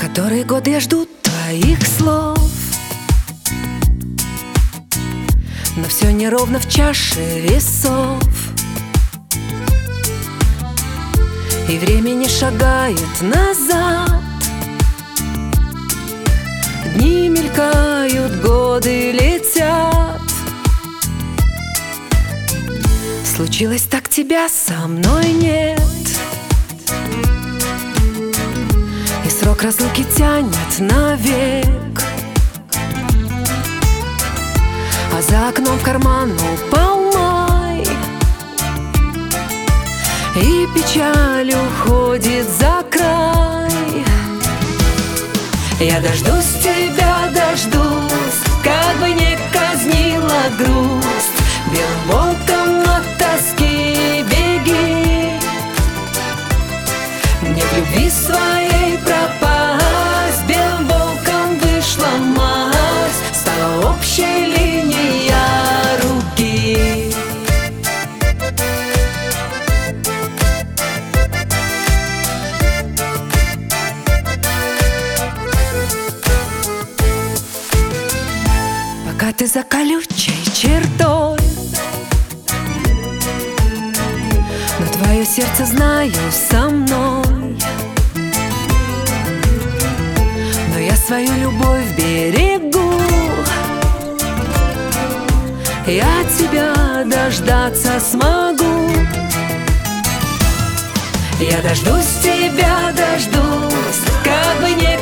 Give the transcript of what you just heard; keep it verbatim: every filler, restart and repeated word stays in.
Который год я жду твоих слов, но все неровно в чаше весов, и время не шагает назад. Дни мелькают, годы летят. Случилось так, тебя со мной нет, и срок разлуки тянет навек. А за окном в карман упал май, и печаль уходит за край. Я дождусь тебя, дождусь, как бы не казнила грусть. Белым волком от тоски беги, мне в любви своей пропасть. Белым волком вышла мазь, стала общей линия руки. Пока ты за колючей чертой, но твое сердце, знаю, со мной. Но я свою любовь берегу, я тебя дождаться смогу. Я дождусь тебя, дождусь, как бы не